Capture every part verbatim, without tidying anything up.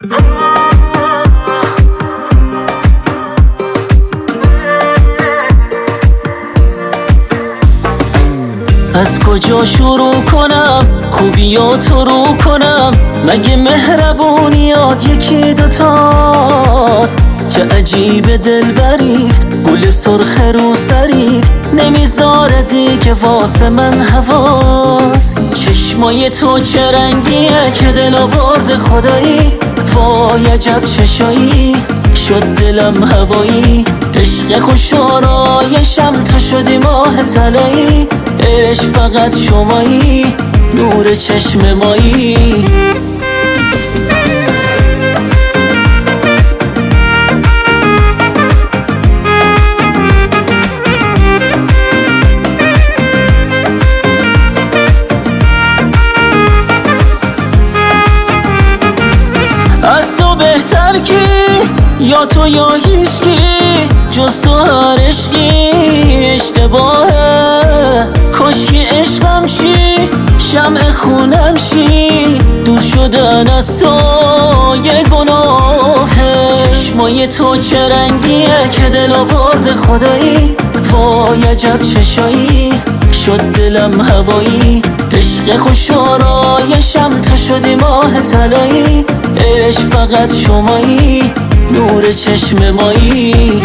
از کجا شروع کنم خوبیاتو رو کنم؟ مگه مهربونیات یکی دوتاست؟ چه عجیب دل برید گل سرخ رو سرید نمیذاره دیگه واسه من حواس. چشمای تو چه رنگیه که دل آورد خدایی؟ وای عجب چشایی شد دلم هوایی. عشق خوش آرایشم تو شدی ماه طلایی. عشق فقط شمایی نور چشم مایی. از تو بهتر کی یا تو یا هیچکی جز تو هر عشقی اشتباهه. کاشکی عشقم شی شمع خونم شی دور شدن از تو یه گناهه. چشمای تو چه رنگیه که دل آورد خدایی؟ وای عجب چشایی شد دلم هوایی. عشق خوش آرایشم تو شدی ماه طلایی. عشق فقط شمایی نور چشم مایی.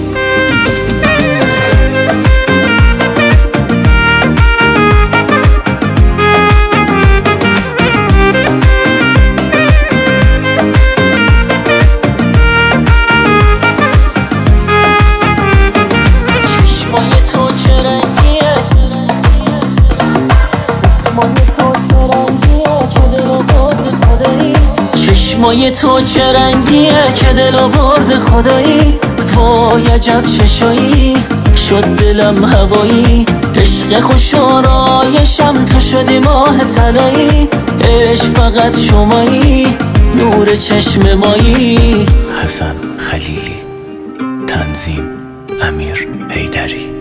چشمای تو چه رنگیه که دل آورد خدایی؟ وای عجب چشایی شد دلم هوایی. عشق خوش آرایشم تو شدی ماه طلایی. عشق فقط شمایی نور چشم مایی. حسن خلیلی، تنظیم امیر حیدری.